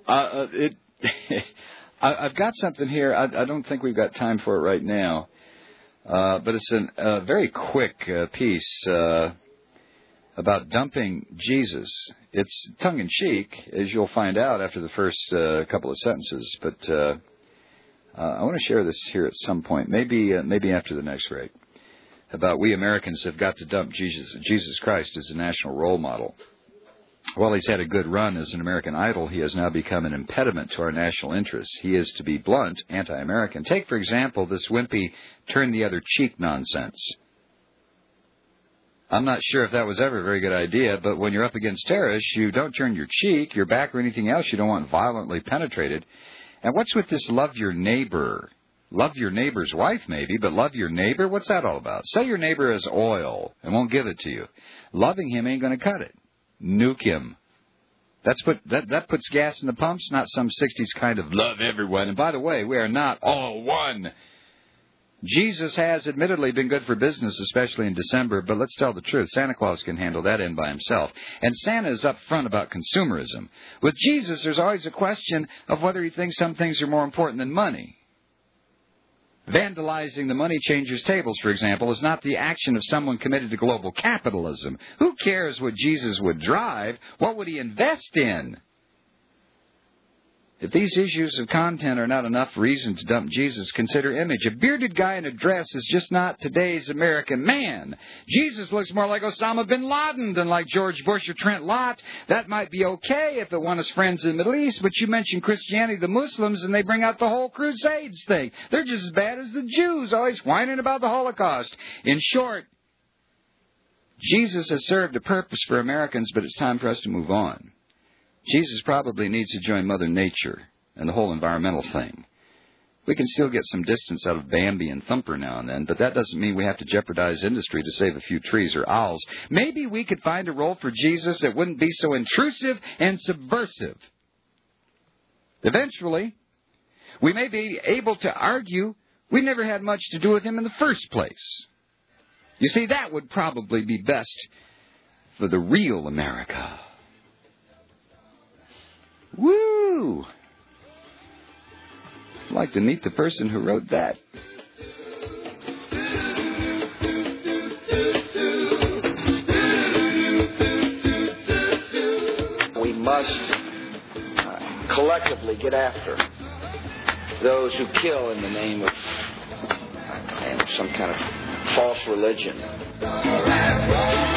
I've got something here. I don't think we've got time for it right now. But it's a very quick piece about dumping Jesus. It's tongue-in-cheek, as you'll find out after the first couple of sentences. But I want to share this here at some point, maybe after the next break, about we Americans have got to dump Jesus Christ as a national role model. While he's had a good run as an American idol, he has now become an impediment to our national interests. He is, to be blunt, anti-American. Take, for example, this wimpy turn-the-other-cheek nonsense. I'm not sure if that was ever a very good idea, but when you're up against terrorists, you don't turn your cheek, your back, or anything else you don't want violently penetrated. And what's with this love your neighbor? Love your neighbor's wife, maybe, but love your neighbor? What's that all about? Say your neighbor has oil and won't give it to you. Loving him ain't going to cut it. Nuke him. That puts gas in the pumps, not some 60s kind of love everyone. And by the way, we are not all one. Jesus has admittedly been good for business, especially in December, but let's tell the truth. Santa Claus can handle that end by himself. And Santa is upfront about consumerism. With Jesus, there's always a question of whether he thinks some things are more important than money. Vandalizing the money changers' tables, for example, is not the action of someone committed to global capitalism. Who cares what Jesus would drive? What would he invest in? If these issues of content are not enough reason to dump Jesus, consider image. A bearded guy in a dress is just not today's American man. Jesus looks more like Osama bin Laden than like George Bush or Trent Lott. That might be okay if it won us friends in the Middle East, but you mention Christianity, the Muslims, and they bring out the whole Crusades thing. They're just as bad as the Jews, always whining about the Holocaust. In short, Jesus has served a purpose for Americans, but it's time for us to move on. Jesus probably needs to join Mother Nature and the whole environmental thing. We can still get some distance out of Bambi and Thumper now and then, but that doesn't mean we have to jeopardize industry to save a few trees or owls. Maybe we could find a role for Jesus that wouldn't be so intrusive and subversive. Eventually, we may be able to argue we never had much to do with him in the first place. You see, that would probably be best for the real America. Woo! I'd like to meet the person who wrote that. We must collectively get after those who kill in the name of some kind of false religion.